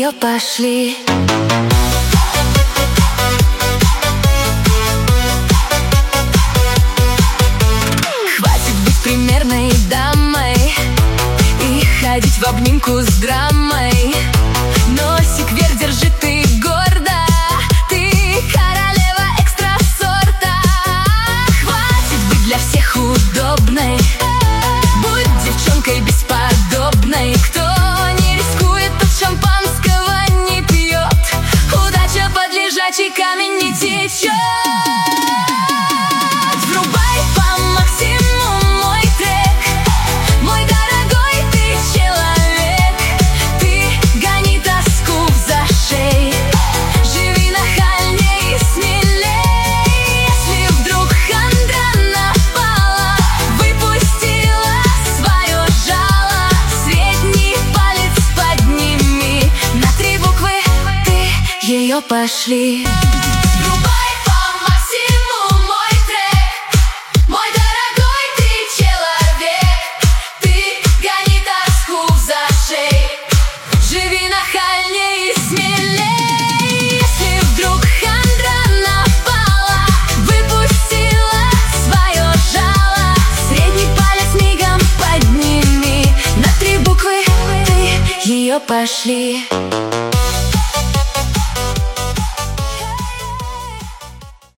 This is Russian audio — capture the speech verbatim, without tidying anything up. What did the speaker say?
ее пошли. Хватит быть примерной дамой и ходить в обнимку с драмой. Носик вверх держи ты гордо, ты королева экстрасорта. Хватит быть для всех удобной, будь девчонкой бесподобной. Кто не рискует, тот шампанского не пьет. Удача под лежачий камень не течет. Врубай по максимуму мой трек, мой дорогой ты человек. Ты гони тоску в зашей, живи нахальней и смелей. Если вдруг хандра напала, выпустила свое жало, средний палец подними, на три буквы ты ее пошли. Пошли.